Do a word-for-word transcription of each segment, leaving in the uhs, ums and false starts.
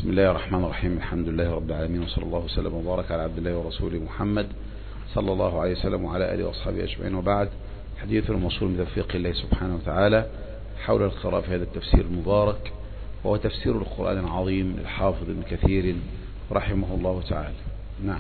بسم الله الرحمن الرحيم. الحمد لله رب العالمين، وصلى الله وسلم وبارك على عبد الله ورسوله محمد صلى الله عليه وسلم وعلى آله وأصحابه أجمعين، وبعد. حديث الموصول من توفيق الله سبحانه وتعالى حول القراءة في هذا التفسير المبارك، وهو تفسير القرآن العظيم للحافظ ابن كثير رحمه الله تعالى. نعم.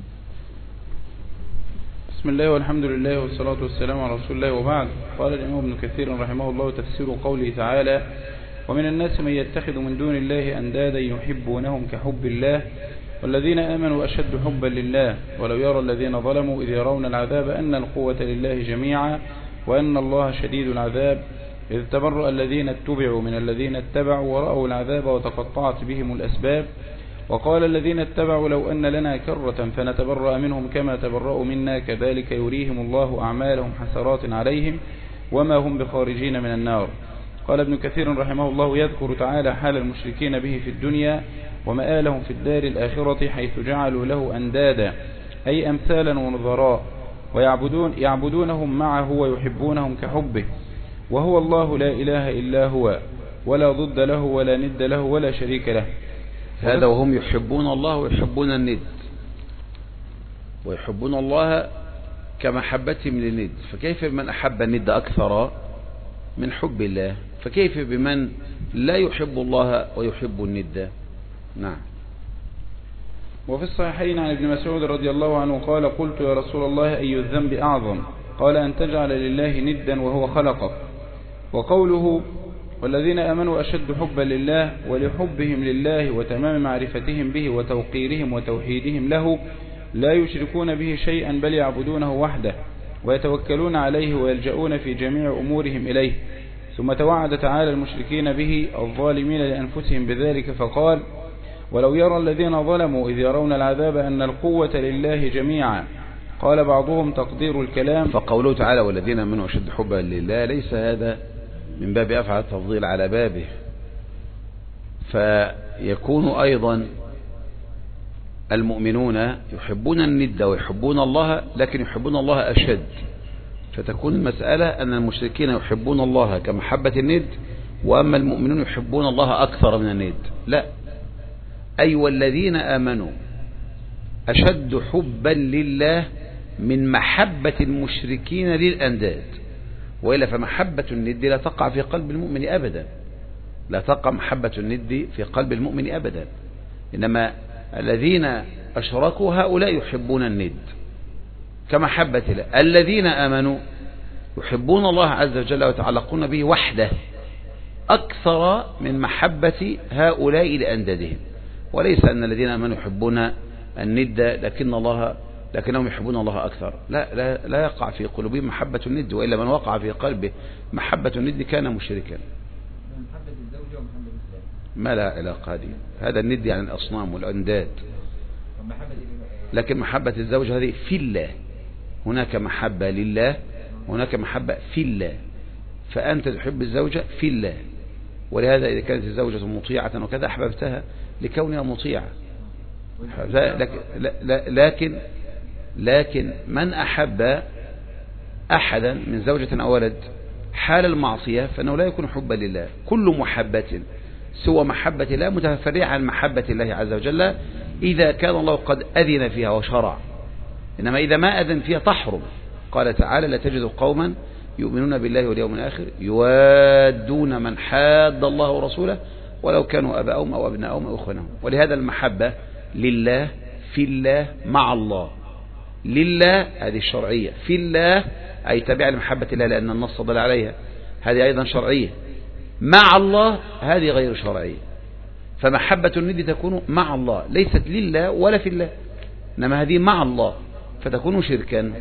بسم الله والحمد لله والصلاة والسلام على رسول الله، وبعد. قال الإمام ابن كثير رحمه الله: تفسير قوله تعالى: ومن الناس من يتخذ من دون الله أندادا يحبونهم كحب الله والذين آمنوا أشد حبا لله ولو يرى الذين ظلموا إذ يرون العذاب أن القوة لله جميعا وأن الله شديد العذاب إذ تبرأ الذين اتبعوا من الذين اتبعوا ورأوا العذاب وتقطعت بهم الأسباب وقال الذين اتبعوا لو أن لنا كرة فنتبرأ منهم كما تبرأوا منا كذلك يريهم الله أعمالهم حسرات عليهم وما هم بخارجين من النار. قال ابن كثير رحمه الله: يذكر تعالى حال المشركين به في الدنيا ومآلهم في الدار الآخرة حيث جعلوا له أندادا أي أمثالا ونظراء ويعبدون يعبدونهم معه ويحبونهم كحبه، وهو الله لا إله إلا هو ولا ضد له ولا ند له ولا شريك له. هذا وهم يحبون الله ويحبون الند، ويحبون الله كمحبتهم للند، فكيف بمن أحب الند أكثر من حب الله؟ فكيف بمن لا يحب الله ويحب الند؟ نعم. وفي الصحيحين عن ابن مسعود رضي الله عنه قال: قلت يا رسول الله أي الذنب أعظم؟ قال: أن تجعل لله ندا وهو خلقك. وقوله: والذين آمنوا أشد حبا لله، ولحبهم لله وتمام معرفتهم به وتوقيرهم وتوحيدهم له لا يشركون به شيئا بل يعبدونه وحده ويتوكلون عليه ويلجؤون في جميع أمورهم إليه. ثم توعد تعالى المشركين به الظالمين لأنفسهم بذلك فقال: ولو يرى الذين ظلموا إذ يرون العذاب أن القوة لله جميعا. قال بعضهم تقدير الكلام. فقوله تعالى: والذين آمنوا أشد حبا لله، ليس هذا من باب أفعل التفضيل على بابه، فيكون أيضا المؤمنون يحبون الند ويحبون الله، لكن يحبون الله أشد، فتكون المسألة أن المشركين يحبون الله كمحبة الند، وأما المؤمنون يحبون الله أكثر من الند. لا، أي والذين آمنوا أشد حبا لله من محبة المشركين للأنداد، وإلا فمحبة الند لا تقع في قلب المؤمن أبدا، لا تقع محبة الند في قلب المؤمن أبدا، إنما الذين أشركوا هؤلاء يحبون الند كمحبة الله. الذين آمنوا يحبون الله عز وجل ويتعلقون به وحده أكثر من محبة هؤلاء لأندادهم، وليس أن الذين آمنوا يحبون الند لكن الله لكنهم يحبون الله أكثر. لا, لا, لا يقع في قلوبهم محبة الند، وإلا من وقع في قلبه محبة الند كان مشركا. ما لا علاقة هذه، هذا الند يعني الأصنام والأنداد، لكن محبة الزوج هذه في الله. هناك محبة لله وهناك محبة في الله، فأنت تحب الزوجة في الله، ولهذا إذا كانت الزوجة مطيعة وكذا أحببتها لكونها مطيعة. لكن لكن من أحب أحدا من زوجة أو ولد حال المعصية فإنه لا يكون حبا لله. كل محبة سوى محبة الله متفرعة عن محبة الله عز وجل إذا كان الله قد أذن فيها وشرع، إنما إذا ما أذن فيها تحرم. قال تعالى: لا تجد قوما يؤمنون بالله واليوم الآخر يوادون من حاد الله ورسوله ولو كانوا أباءهم أو أبناءهم أو إخوانهم. ولهذا المحبة لله في الله مع الله. لله هذه الشرعية، في الله أي تابع لمحبة الله لأن النص دل عليها، هذه أيضا شرعية. مع الله هذه غير شرعية، فمحبة الند تكون مع الله ليست لله ولا في الله، إنما هذه مع الله فتكون شركا.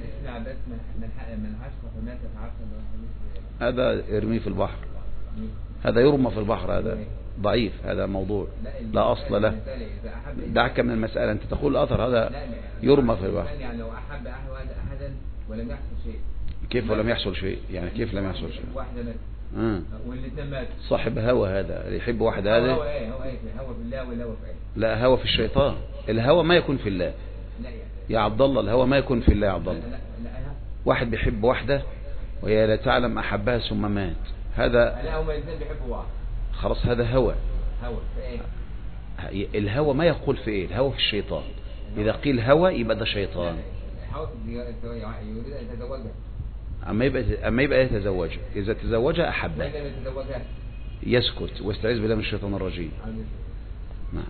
هذا يرمي في البحر، هذا يرمى في البحر، هذا ضعيف، هذا موضوع لا أصل له. دعك من المسألة، أنت تقول الأثر هذا يرمى في البحر. يعني لو أحب أحدا ولم يحصل شيء، كيف ولم يحصل شيء؟ يعني كيف لم يحصل شيء؟ واحدة مات آه. والاثنين مات. صاحب هوى هذا اللي يحب واحد، هذا هو ايه هو ايه هو في الله ولا هو في ايه؟ لا، هوى في الشيطان. الهوى ما يكون في الله. لا يعني. يا عبد الله، الهوى ما يكون في الله يا عبد الله. لا لا لا. واحد بيحب واحدة وهي لا تعلم أحبها ثم مات، هذا لا، هما الاثنين بيحبوا بعض، خلاص هذا هوى. هوى في ايه؟ الهوى ما يقول في ايه؟ الهوى في الشيطان. اذا قيل هوى يبقى ده شيطان. حاول يريد ان يتزوجها. اما يبقى اما يبقى يتزوجها، اذا تزوجها احبها وإذا لم يتزوجها يسكت ويستعيذ بالله من الشيطان الرجيم. نعم.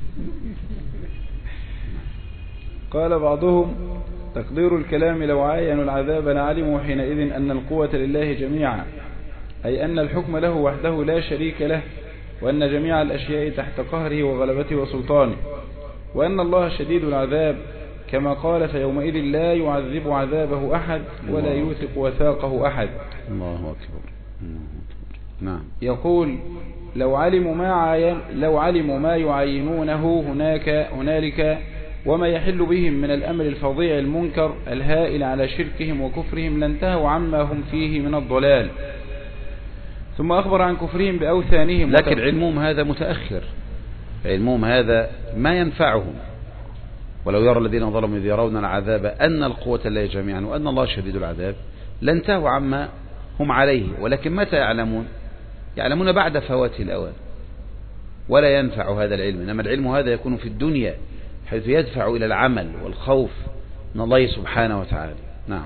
قال بعضهم تقدير الكلام لو عاينوا العذاب لعلموا حينئذ أن القوة لله جميعا، أي أن الحكم له وحده لا شريك له، وأن جميع الأشياء تحت قهره وغلبته وسلطانه، وأن الله شديد العذاب كما قال فيومئذ لا يعذب عذابه أحد ولا يوثق وثاقه أحد. الله أكبر. نعم. يقول لو علموا ما عاين لو علموا ما يعينونه هناك هنالك وما يحل بهم من الأمر الفظيع المنكر الهائل على شركهم وكفرهم لانتهوا عما هم فيه من الضلال. ثم أخبر عن كفرهم بأوثانهم. لكن علمهم هذا متأخر، علمهم هذا ما ينفعهم. ولو يرى الذين ظلموا إذ يرون العذاب أن القوة لله جميعا وأن الله شديد العذاب لانتهوا عما هم عليه. ولكن متى يعلمون؟ يعلمون بعد فوات الأوان، ولا ينفع هذا العلم. إنما العلم هذا يكون في الدنيا حيث يدفع إلى العمل والخوف من الله سبحانه وتعالى. نعم.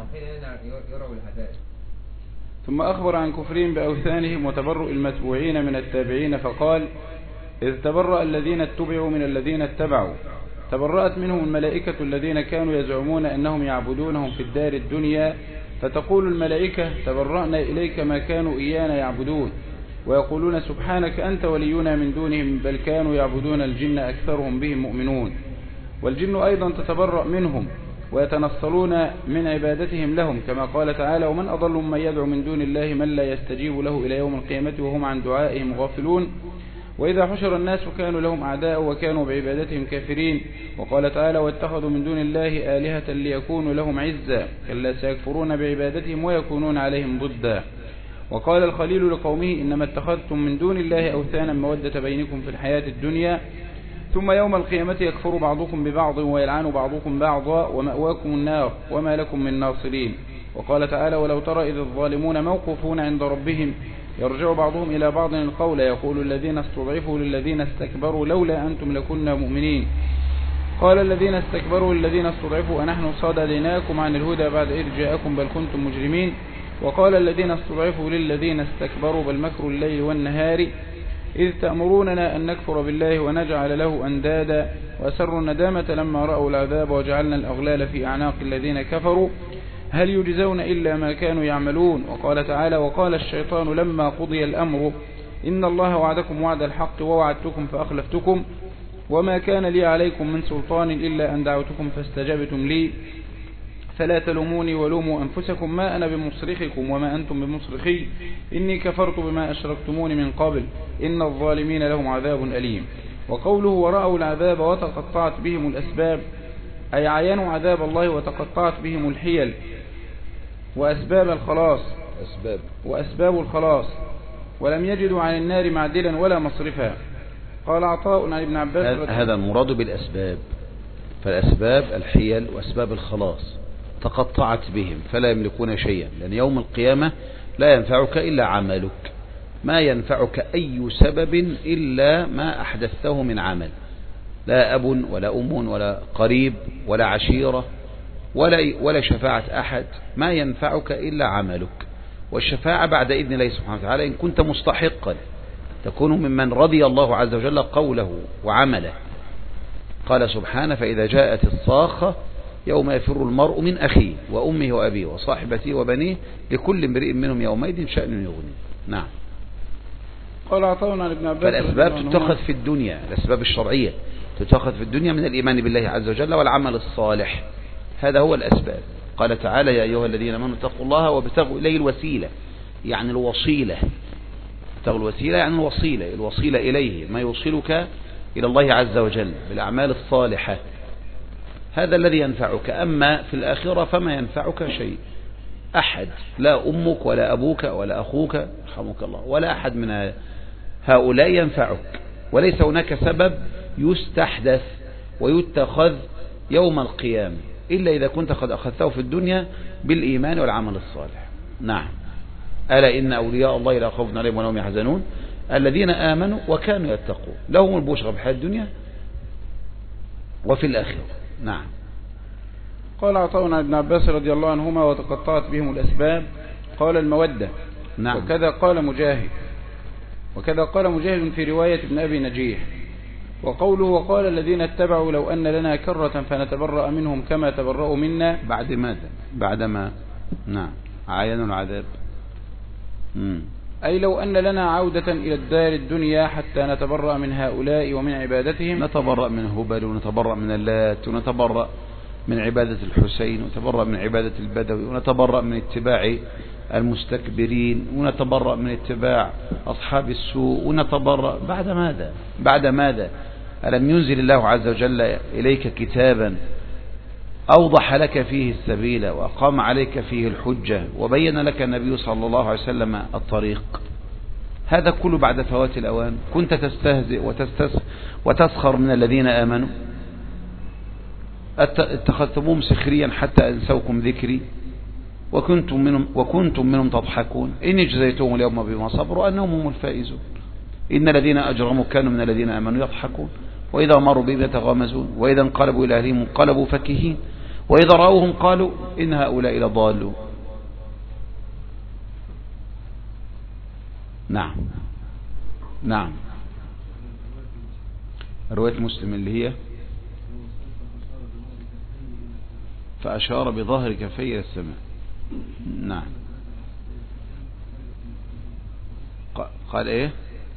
ثم أخبر عن كفرهم بأوثانهم وتبرؤ المتبوعين من التابعين فقال إذ تبرأ الذين اتبعوا من الذين اتبعوا، تبرأت منهم الملائكة الذين كانوا يزعمون أنهم يعبدونهم في الدار الدنيا، فتقول الملائكة تبرأنا إليك ما كانوا إيانا يعبدون، ويقولون سبحانك أنت ولينا من دونهم بل كانوا يعبدون الجن أكثرهم بهم مؤمنون. والجن أيضا تتبرأ منهم ويتنصلون من عبادتهم لهم كما قال تعالى ومن أضل من يدعو من دون الله من لا يستجيب له إلى يوم القيامة وهم عن دعائهم غافلون. وإذا حشر الناس كانوا لهم أعداء وكانوا بعبادتهم كافرين. وقال تعالى واتخذوا من دون الله آلهة ليكونوا لهم عزا كلا سيكفرون بعبادتهم ويكونون عليهم ضدا. وقال الخليل لقومه إنما اتخذتم من دون الله أوثانا مودة بينكم في الحياة الدنيا ثم يوم القيامة يكفر بعضكم ببعض ويلعن بعضكم بعضا ومأواكم النار وما لكم من ناصرين. وقال تعالى ولو ترى إذ الظالمون موقوفون عند ربهم يرجع بعضهم إلى بعض القول يقول الذين استضعفوا للذين استكبروا لولا أنتم لكنا مؤمنين. قال الذين استكبروا للذين استضعفوا أنحن صددناكم عن الهدى بعد إذ جاءكم بل كنتم مجرمين. وقال الذين استضعفوا للذين استكبروا بل مكر الليل والنهار إذ تأمروننا أن نكفر بالله ونجعل له أندادا وأسروا الندامة لما رأوا العذاب وجعلنا الأغلال في أعناق الذين كفروا هل يجزون إلا ما كانوا يعملون. وقال تعالى وقال الشيطان لما قضي الأمر إن الله وعدكم وعد الحق ووعدتكم فأخلفتكم وما كان لي عليكم من سلطان إلا أن دعوتكم فاستجبتم لي فلا تلوموني ولوموا أنفسكم ما أنا بمصرخكم وما أنتم بمصرخي إني كفرت بما أشركتمون من قبل إن الظالمين لهم عذاب أليم. وقوله ورأوا العذاب وتقطعت بهم الأسباب أي عينوا عذاب الله وتقطعت بهم الحيل وأسباب الخلاص أسباب وأسباب الخلاص ولم يجدوا عن النار معدلا ولا مصرفا. قال عطاء عن ابن عباس هذا المراد بالأسباب، فالأسباب الحيل وأسباب الخلاص تقطعت بهم فلا يملكون شيئا، لأن يوم القيامة لا ينفعك إلا عملك، ما ينفعك أي سبب إلا ما أحدثته من عمل، لا أب ولا أم ولا قريب ولا عشيرة ولا ولا شفاعة أحد، ما ينفعك إلا عملك. والشفاعة بعد إذن الله سبحانه وتعالى إن كنت مستحقا تكون ممن رضي الله عز وجل قوله وعمله. قال سبحانه فإذا جاءت الصاخة يوم يفر المرء من أخيه وأمه وأبيه وصاحبته وبنيه لكل امرئ منهم يومئذ شأن يغنيه. نعم. قال عطاء عن ابن عباس فالأسباب تتخذ في الدنيا، الأسباب الشرعية تتخذ في الدنيا من الإيمان بالله عز وجل والعمل الصالح، هذا هو الأسباب. قال تعالى يا أيها الذين آمنوا اتقوا الله وابتغوا إليه الوسيلة، يعني الوصيلة، ابتغوا الوسيلة يعني الوصيلة، الوصيلة إليه ما يوصلك إلى الله عز وجل بالأعمال الصالحة، هذا الذي ينفعك. أما في الآخرة فما ينفعك شيء أحد، لا أمك ولا أبوك ولا أخوك رحمك الله ولا أحد من هؤلاء ينفعك، وليس هناك سبب يستحدث ويتخذ يوم القيامة إلا إذا كنت قد أخذته في الدنيا بالإيمان والعمل الصالح. نعم. ألا إن أولياء الله لا خوف عليهم ولا هم يحزنون الذين آمنوا وكانوا يتقون، لهم البشرى في الحياة الدنيا وفي الآخرة. نعم. قال عطاء عن ابن عباس رضي الله عنهما وتقطعت بهم الأسباب قال المودة. نعم. وكذا قال مجاهد وكذا قال مجاهد في رواية ابن أبي نجيح. وقوله وقال الذين اتبعوا لو أن لنا كرة فنتبرأ منهم كما تبرأوا منا بعد ماذا؟ بعدما نعم عاينوا العذاب. مم. أي لو أن لنا عودة إلى الدار الدنيا حتى نتبرأ من هؤلاء ومن عبادتهم. نتبرأ من هبل ونتبرأ من اللات ونتبرأ من عبادة الحسين ونتبرأ من عبادة البدوي ونتبرأ من اتباع المستكبرين ونتبرأ من اتباع أصحاب السوء ونتبرأ بعد ماذا؟ بعد ماذا؟ ألم ينزل الله عز وجل إليك كتابا أوضح لك فيه السبيل وأقام عليك فيه الحجة وبين لك النبي صلى الله عليه وسلم الطريق؟ هذا كله بعد فوات الأوان. كنت تستهزئ وتسخر من الذين آمنوا، اتخذتموهم سخريا حتى أنسوكم ذكري وكنتم منهم, وكنتم منهم تضحكون. إن اجزيتهم اليوم بما صبروا أنهم هم الفائزون. إن الذين أجرموا كانوا من الذين آمنوا يضحكون وإذا مروا بهم يتغامزون وإذا انقلبوا إلى أهلهم انقلبوا فكهين وإذا رأوهم قالوا إن هؤلاء لضالون. نعم نعم. رواية مسلم اللي هي فأشار بظهر كفيه إلى السماء. نعم. قال إيه؟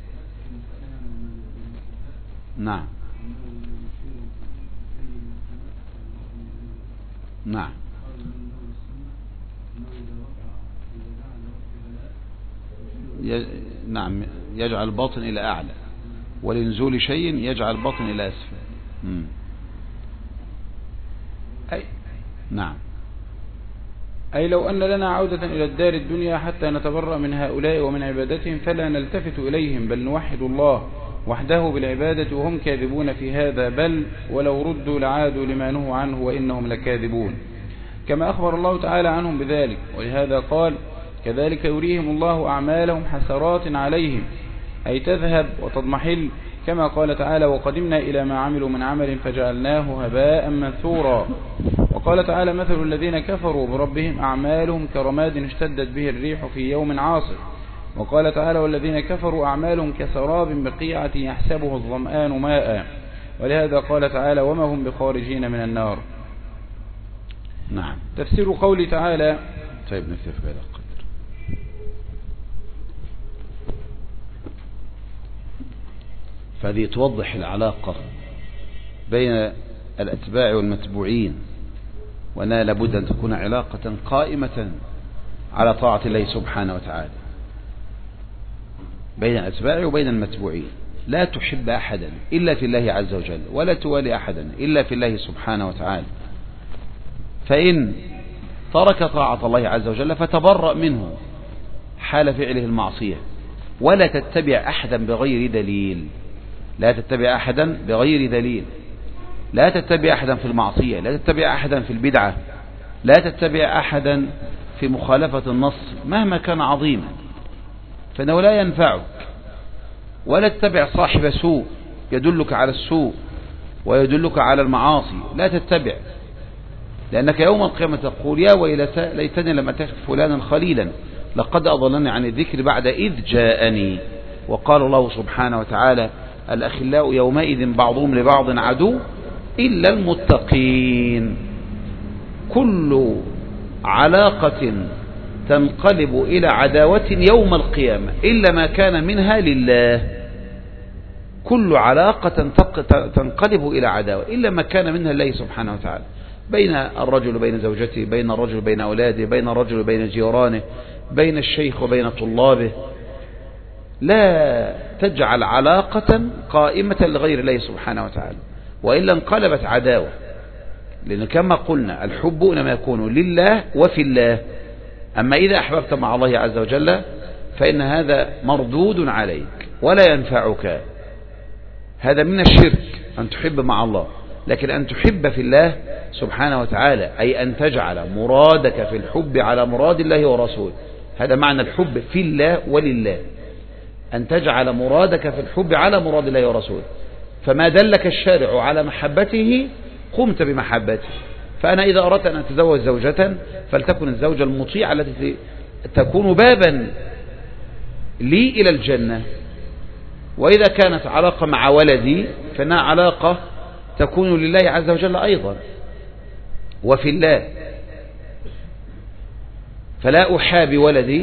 نعم نعم. نعم يجعل الباطن إلى أعلى ولنزول شيء يجعل الباطن إلى أسفل. مم. أي نعم. أي لو أن لنا عودة إلى الدار الدنيا حتى نتبرأ من هؤلاء ومن عبادتهم فلا نلتفت إليهم بل نوحد الله وحده بالعبادة وهم كاذبون في هذا، بل ولو ردوا لعادوا لما نهوا عنه وإنهم لكاذبون، كما أخبر الله تعالى عنهم بذلك. ولهذا قال كذلك يريهم الله أعمالهم حسرات عليهم، أي تذهب وتضمحل، كما قال تعالى وقدمنا إلى ما عملوا من عمل فجعلناه هباء منثورا. وقال تعالى مثل الذين كفروا بربهم أعمالهم كرماد اشتدت به الريح في يوم عاصف. وقال تعالى والذين كفروا أعمالهم كسراب بقيعة يحسبه الظمآن ماء. ولهذا قال تعالى وما هم بخارجين من النار. نعم. تفسير قول تعالى. طيب نكتفي بهذا القدر. فهذه توضح العلاقة بين الأتباع والمتبوعين، وأنها لابد أن تكون علاقة قائمة على طاعة الله سبحانه وتعالى بين الأتباع وبين المتبوعين. لا تحب أحدا إلا في الله عز وجل، ولا توالي أحدا إلا في الله سبحانه وتعالى. فإن ترك طاعة الله عز وجل فتبرأ منه حال فعله المعصية، ولا تتبع أحدا بغير دليل. لا تتبع أحدا بغير دليل. لا تتبع أحدا في المعصية، لا تتبع أحدا في البدعة، لا تتبع أحدا في مخالفة النص مهما كان عظيما، فإنه لا ينفعك. ولا تتبع صاحب سوء يدلك على السوء ويدلك على المعاصي، لا تتبع، لأنك يوم القيامة تقول يا ويلتى ليتني لم أتخذ فلانا خليلا لقد أضلني عن الذكر بعد إذ جاءني. وقال الله سبحانه وتعالى الأخلاء يومئذ بعضهم لبعض عدو إلا المتقين. كل علاقة تنقلب إلى عداوة يوم القيامة إلا ما كان منها لله. كل علاقة تنقلب إلى عداوة إلا ما كان منها لله سبحانه وتعالى، بين الرجل وبين زوجته، بين الرجل وبين أولاده، بين الرجل وبين جيرانه، بين الشيخ وبين طلابه. لا تجعل علاقة قائمة لغير الله سبحانه وتعالى، وإلا انقلبت عداوة. لأن كما قلنا الحب إنما يكون لله وفي الله. أما إذا أحببت مع الله عز وجل فإن هذا مردود عليك ولا ينفعك. هذا من الشرك أن تحب مع الله، لكن أن تحب في الله سبحانه وتعالى أي أن تجعل مرادك في الحب على مراد الله ورسوله. هذا معنى الحب في الله ولله، أن تجعل مرادك في الحب على مراد الله ورسوله. فما دلك الشارع على محبته قمت بمحبته. فأنا إذا أردت أن أتزوج زوجة فلتكن الزوجة المطيعة التي تكون بابا لي إلى الجنة. وإذا كانت علاقة مع ولدي فإنها علاقة تكون لله عز وجل أيضا وفي الله، فلا أحابي ولدي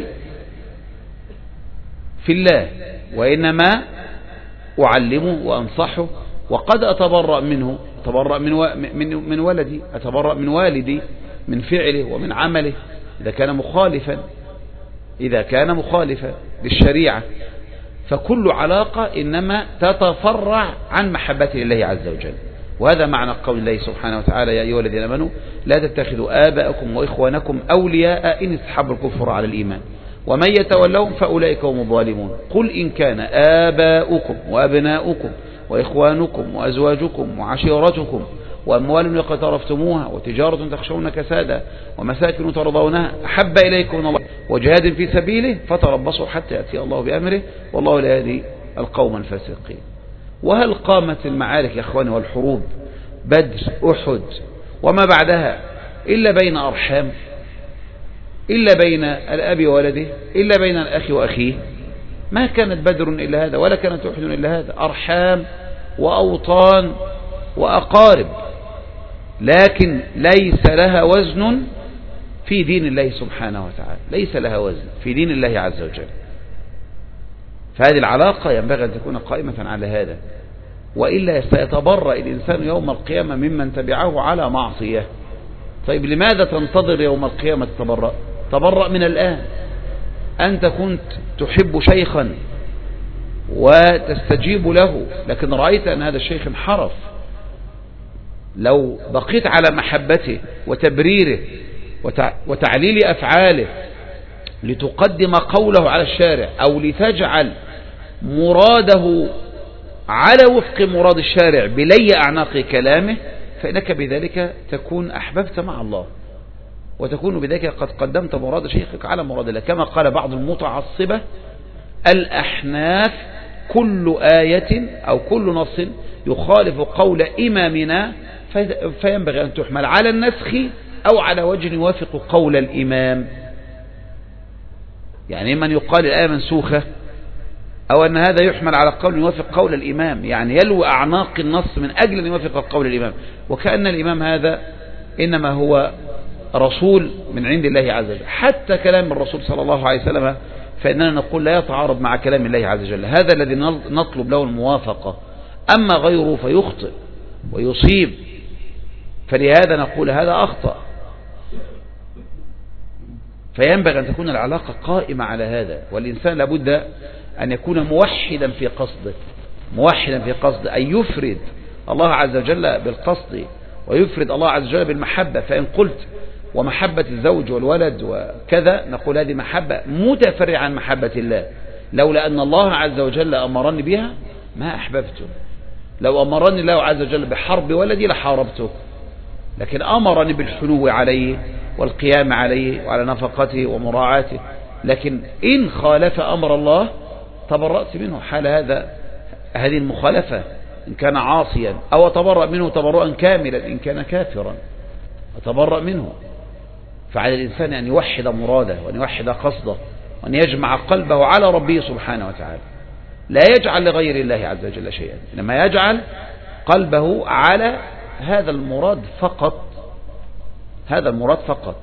في الله، وإنما أعلمه وأنصحه، وقد أتبرأ منه، أتبرأ من, و... من... من ولدي، أتبرأ من والدي من فعله ومن عمله إذا كان مخالفا إذا كان مخالفا للشريعة. فكل علاقة إنما تتفرع عن محبة الله عز وجل. وهذا معنى قول الله سبحانه وتعالى: يا أيها الذين آمنوا لا تتخذوا آباءكم وإخوانكم أولياء إن استحبوا الكفر على الإيمان ومن يتولهم فأولئك هم الظالمون. قل إن كان آباؤكم وأبناؤكم وإخوانكم وأزواجكم وعشيرتكم وأموال اقترفتموها وتجارة تخشون كسادها ومساكن ترضونها أحب إليكم من الله وجهاد في سبيله فتربصوا حتى يأتي الله بأمره والله لا يهدي القوم الفاسقين. وهل قامت المعارك يا أخواني والحروب بدر أحد وما بعدها إلا بين أرحام، إلا بين الأب وولده، إلا بين الأخ وأخيه؟ ما كانت بدر إلا هذا ولا كانت أحد إلا هذا، أرحام وأوطان وأقارب، لكن ليس لها وزن في دين الله سبحانه وتعالى، ليس لها وزن في دين الله عز وجل. فهذه العلاقة ينبغي أن تكون قائمة على هذا، وإلا سيتبرأ الإنسان يوم القيامة ممن تبعه على معصية. طيب لماذا تنتظر يوم القيامة تتبرأ؟ تبرأ من الآن. أنت كنت تحب شيخا وتستجيب له، لكن رأيت أن هذا الشيخ انحرف، لو بقيت على محبته وتبريره وتعليل أفعاله لتقدم قوله على الشارع أو لتجعل مراده على وفق مراد الشارع بلي أعناق كلامه، فإنك بذلك تكون أحببت مع الله، وتكون بذلك قد قدمت مراد شيخك على مراد الله. كما قال بعض المتعصبة: الأحناف كل آية أو كل نص يخالف قول إمامنا فينبغي أن تحمل على النسخ أو على وجه يوافق قول الإمام. يعني من يقال الآية منسوخة أو أن هذا يحمل على قول يوافق قول الإمام، يعني يلوي أعناق النص من أجل أن يوافق قول الإمام، وكأن الإمام هذا إنما هو رسول من عند الله عز وجل. حتى كلام الرسول صلى الله عليه وسلم فإننا نقول لا يتعارض مع كلام الله عز وجل، هذا الذي نطلب له الموافقة. أما غيره فيخطئ ويصيب، فلهذا نقول هذا أخطأ. فينبغي أن تكون العلاقة قائمة على هذا، والإنسان لابد أن يكون موحدا في قصده، موحدا في قصده، أن يفرد الله عز وجل بالقصد ويفرد الله عز وجل بالمحبة. فإن قلت ومحبة الزوج والولد وكذا، نقول هذه محبة متفرعة عن محبة الله. لولا أن الله عز وجل أمرني بها ما أحببته، لو أمرني الله عز وجل بحرب ولدي لحاربته، لكن أمرني بالحنو عليه والقيام عليه وعلى نفقته ومراعاته. لكن إن خالف أمر الله تبرأت منه حال هذا هذه المخالفة إن كان عاصيا، أو تبرأ منه تبرؤا كاملا إن كان كافرا، أتبرأ منه. فعلى الإنسان أن يوحد مراده وأن يوحد قصده وأن يجمع قلبه على ربه سبحانه وتعالى، لا يجعل لغير الله عز وجل شيئا، إنما يجعل قلبه على هذا المراد فقط، هذا المراد فقط.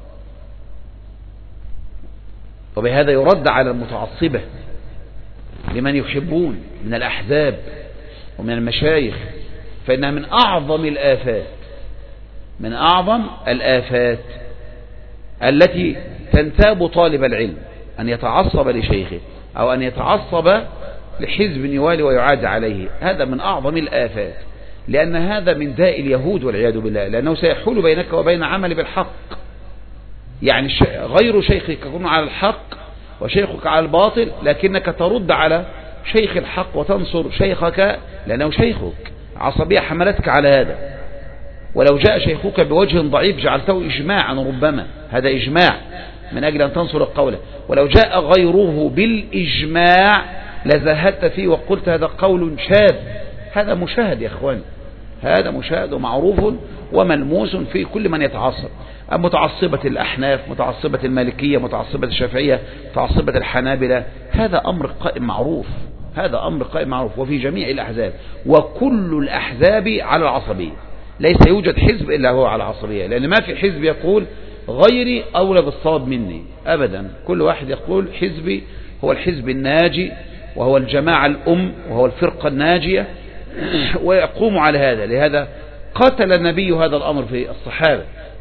وبهذا يرد على المتعصبة لمن يحبون من الأحزاب ومن المشايخ، فإنها من أعظم الآفات، من أعظم الآفات التي تنتاب طالب العلم أن يتعصب لشيخه أو أن يتعصب لحزب يوالي ويعاد عليه. هذا من أعظم الآفات، لأن هذا من داء اليهود والعياذ بالله، لأنه سيحول بينك وبين عمل بالحق. يعني غير شيخك يكون على الحق وشيخك على الباطل، لكنك ترد على شيخ الحق وتنصر شيخك لأنه شيخك، عصبية حملتك على هذا. ولو جاء شيخك بوجه ضعيف جعلته إجماعا، ربما هذا إجماع من أجل أن تنصر القول. ولو جاء غيره بالإجماع لزهدت فيه وقلت هذا قول شاذ هذا مشاهد يا اخوان، هذا مشاهد ومعروف وملموس في كل من يتعصب. متعصبة الأحناف، متعصبة المالكية، متعصبة الشافعية، متعصبة الحنابلة، هذا أمر قائم معروف، هذا أمر قائم معروف وفي جميع الأحزاب، وكل الأحزاب على العصبية، ليس يوجد حزب إلا هو على العصبية، لأن ما في حزب يقول غيري أولى بالصواب مني أبدا، كل واحد يقول حزبي هو الحزب الناجي وهو الجماعة الأم وهو الفرقة الناجية، ويقوم على هذا. لهذا قتل النبي هذا الأمر في الصحابة،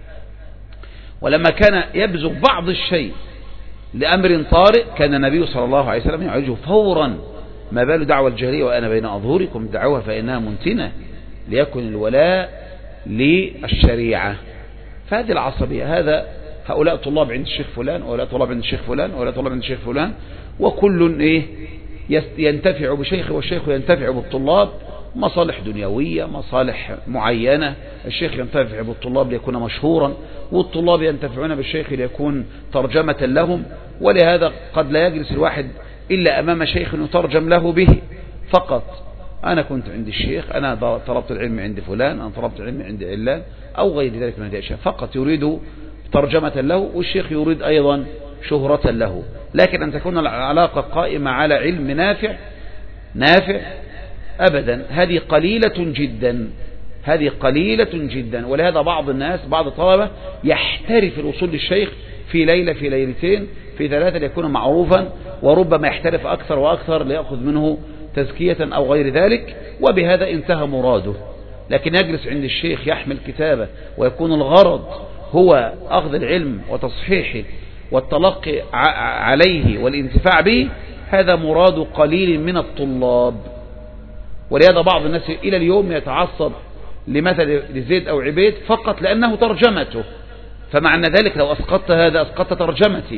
ولما كان يبزغ بعض الشيء لأمر طارئ كان النبي صلى الله عليه وسلم يعالجه فورا. ما بال دعوة الجاهلية وأنا بين أظهركم دعوها فإنها منتنة ليكن الولاء للشريعة. فهذه العصبية، هذا هؤلاء طلاب عند الشيخ فلان وهؤلاء طلاب عند الشيخ فلان وهؤلاء طلاب عند الشيخ فلان، وكل إيه ينتفع بشيخه والشيخ ينتفع بالطلاب، مصالح دنيوية، مصالح معينة. الشيخ ينتفع بالطلاب ليكون مشهورا، والطلاب ينتفعون بالشيخ ليكون ترجمة لهم. ولهذا قد لا يجلس الواحد إلا أمام شيخ يترجم له به فقط. أنا كنت عند الشيخ، أنا طلبت العلم عند فلان، أنا طلبت العلم عند علان أو غير ذلك من الأشياء، فقط يريد ترجمة له، والشيخ يريد أيضا شهرة له. لكن أن تكون العلاقة قائمة على علم نافع نافع أبدا، هذه قليلة جدا، هذه قليلة جدا. ولهذا بعض الناس، بعض الطلبة يحترف الوصول للشيخ في ليلة، في ليلتين، في ثلاثة ليكون معروفا، وربما يحترف أكثر وأكثر ليأخذ منه تزكية أو غير ذلك، وبهذا انتهى مراده. لكن يجلس عند الشيخ يحمل كتابة ويكون الغرض هو أخذ العلم وتصحيحه والتلقي عليه والانتفاع به، هذا مراد قليل من الطلاب. ولهذا بعض الناس إلى اليوم يتعصب لمثل لزيد أو عبيد فقط لأنه ترجمته، فمعنى ذلك لو أسقطت هذا أسقطت ترجمتي،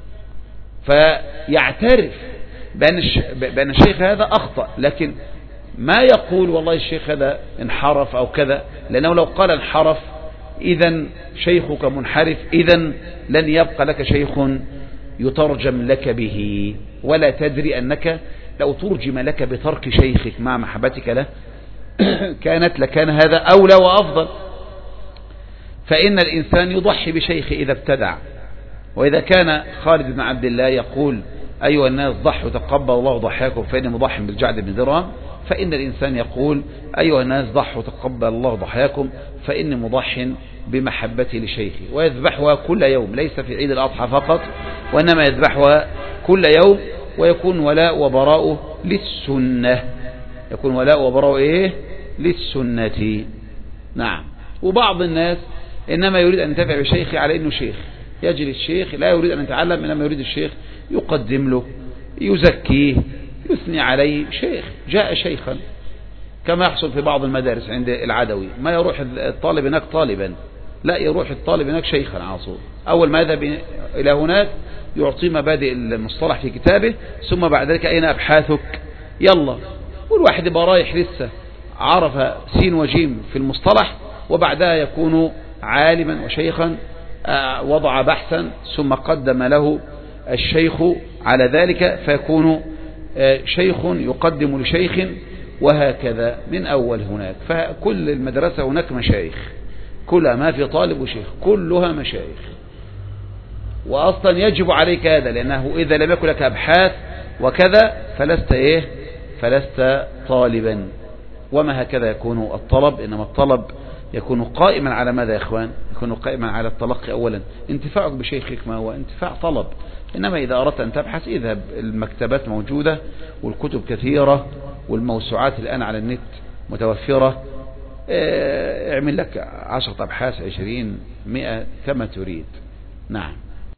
فيعترف بأن الشيخ هذا أخطأ، لكن ما يقول والله الشيخ هذا انحرف أو كذا، لأنه لو قال انحرف إذن شيخك منحرف، إذن لن يبقى لك شيخ يترجم لك به، ولا تدري أنك لو ترجم لك بترك شيخك مع محبتك له كانت لكان هذا أولى وأفضل. فإن الإنسان يضحي بشيخه إذا ابتدع. وإذا كان خالد بن عبد الله يقول أيها الناس ضحوا تقبل الله ضحاكم فإني مضح بالجعد بن درهم، فإن الإنسان يقول أيها الناس ضحوا تقبل الله ضحاكم فإني مضح بمحبتي لشيخي، ويذبحها كل يوم، ليس في عيد الأضحى فقط، وإنما يذبحها كل يوم، ويكون ولاء وبراء للسنة، يكون ولاء وبراء إيه؟ للسنة. نعم. وبعض الناس إنما يريد أن ينتفع بشيخه على إنه شيخ، يجي للشيخ لا يريد أن يتعلم، إنما يريد الشيخ يقدم له، يزكيه، يثني عليه، شيخ جاء شيخا، كما يحصل في بعض المدارس عند العدوي، ما يروح الطالب هناك طالبا، لا يروح الطالب هناك شيخا على طول. أول ما يذهب إلى هناك يعطي مبادئ المصطلح في كتابه، ثم بعد ذلك أين أبحاثك؟ يلا. والواحد يبقى رايح لسه عرف سين وجيم في المصطلح، وبعدها يكون عالما وشيخا، وضع بحثا ثم قدم له الشيخ على ذلك، فيكون شيخ يقدم لشيخ، وهكذا من أول هناك. فكل المدرسة هناك مشايخ، كلها ما في طالب وشيخ، كلها مشايخ. وأصلا يجب عليك هذا، لأنه إذا لم يكن لك أبحاث وكذا فلست إيه فلست طالبا. وما هكذا يكون الطلب، إنما الطلب يكون قائما على ماذا يا إخوان؟ يكون قائما على التلقي أولا، انتفاعك بشيخك ما هو انتفاع طلب. إنما إذا أردت أن تبحث اذهب، المكتبات موجودة والكتب كثيرة والموسوعات الآن على النت متوفرة، اعمل لك عشرة أبحاث، عشرين، مئة، كما تريد. نعم.